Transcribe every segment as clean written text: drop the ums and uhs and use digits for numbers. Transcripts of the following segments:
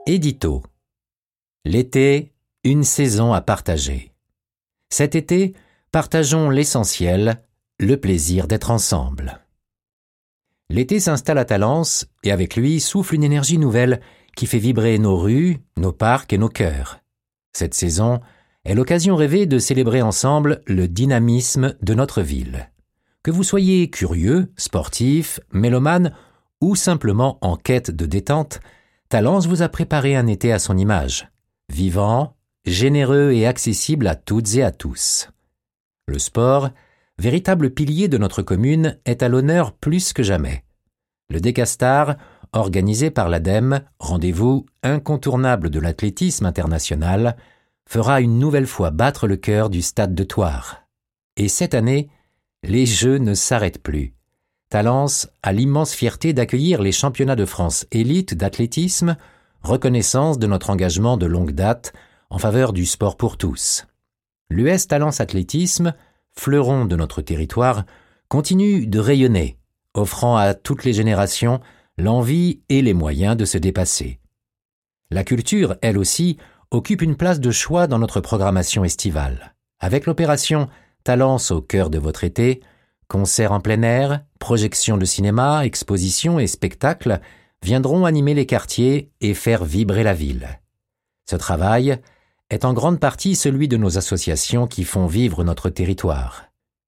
Édito. L'été, une saison à partager. Cet été, partageons l'essentiel, le plaisir d'être ensemble. L'été s'installe à Talence et avec lui souffle une énergie nouvelle qui fait vibrer nos rues, nos parcs et nos cœurs. Cette saison est l'occasion rêvée de célébrer ensemble le dynamisme de notre ville. Que vous soyez curieux, sportif, mélomane ou simplement en quête de détente, Talence vous a préparé un été à son image, vivant, généreux et accessible à toutes et à tous. Le sport, véritable pilier de notre commune, est à l'honneur plus que jamais. Le Décastar, organisé par l'ADEME, rendez-vous incontournable de l'athlétisme international, fera une nouvelle fois battre le cœur du stade de Thouars. Et cette année, les Jeux ne s'arrêtent plus. Talence a l'immense fierté d'accueillir les championnats de France élite d'athlétisme, reconnaissance de notre engagement de longue date en faveur du sport pour tous. L'US Talence Athlétisme, fleuron de notre territoire, continue de rayonner, offrant à toutes les générations l'envie et les moyens de se dépasser. La culture, elle aussi, occupe une place de choix dans notre programmation estivale. Avec l'opération Talence au cœur de votre été, concerts en plein air, projections de cinéma, expositions et spectacles viendront animer les quartiers et faire vibrer la ville. Ce travail est en grande partie celui de nos associations qui font vivre notre territoire.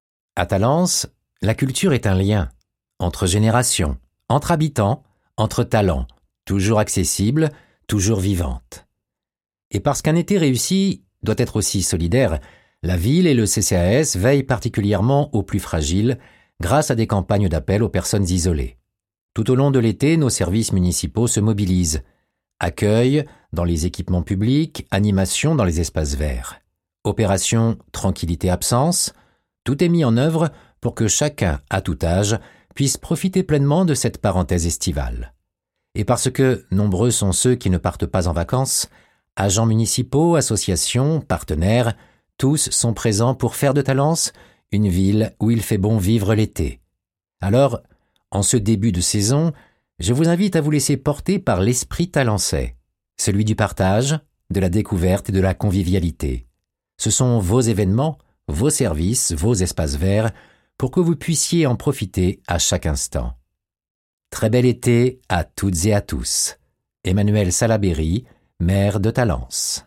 À Talence, la culture est un lien entre générations, entre habitants, entre talents, toujours accessible, toujours vivante. Et parce qu'un été réussi doit être aussi solidaire, la ville et le CCAS veillent particulièrement aux plus fragiles grâce à des campagnes d'appel aux personnes isolées. Tout au long de l'été, nos services municipaux se mobilisent. Accueil dans les équipements publics, animation dans les espaces verts. Opération Tranquillité-Absence, tout est mis en œuvre pour que chacun, à tout âge, puisse profiter pleinement de cette parenthèse estivale. Et parce que nombreux sont ceux qui ne partent pas en vacances, agents municipaux, associations, partenaires, tous sont présents pour faire de Talence une ville où il fait bon vivre l'été. Alors, en ce début de saison, je vous invite à vous laisser porter par l'esprit talençais, celui du partage, de la découverte et de la convivialité. Ce sont vos événements, vos services, vos espaces verts, pour que vous puissiez en profiter à chaque instant. Très bel été à toutes et à tous. Emmanuel Salaberry, maire de Talence.